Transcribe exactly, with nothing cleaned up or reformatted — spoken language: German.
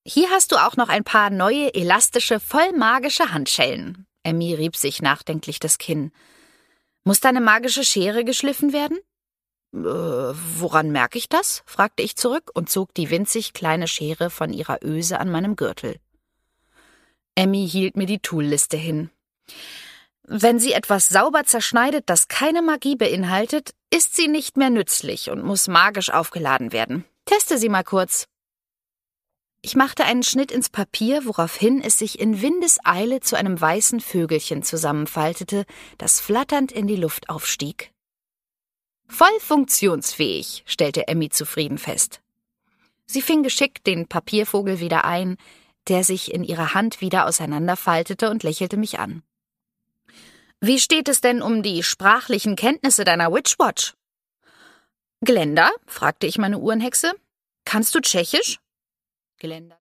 Hier hast du auch noch ein paar neue, elastische, voll magische Handschellen. Emmy rieb sich nachdenklich das Kinn. Muss deine magische Schere geschliffen werden? Äh, woran merke ich das? Fragte ich zurück und zog die winzig kleine Schere von ihrer Öse an meinem Gürtel. Emmy hielt mir die Toolliste hin. Wenn sie etwas sauber zerschneidet, das keine Magie beinhaltet, ist sie nicht mehr nützlich und muss magisch aufgeladen werden. Teste sie mal kurz. Ich machte einen Schnitt ins Papier, woraufhin es sich in Windeseile zu einem weißen Vögelchen zusammenfaltete, das flatternd in die Luft aufstieg. Voll funktionsfähig, stellte Emmy zufrieden fest. Sie fing geschickt den Papiervogel wieder ein, der sich in ihrer Hand wieder auseinanderfaltete und lächelte mich an. Wie steht es denn um die sprachlichen Kenntnisse deiner Witchwatch? Glenda, fragte ich meine Uhrenhexe, kannst du Tschechisch? Glenda.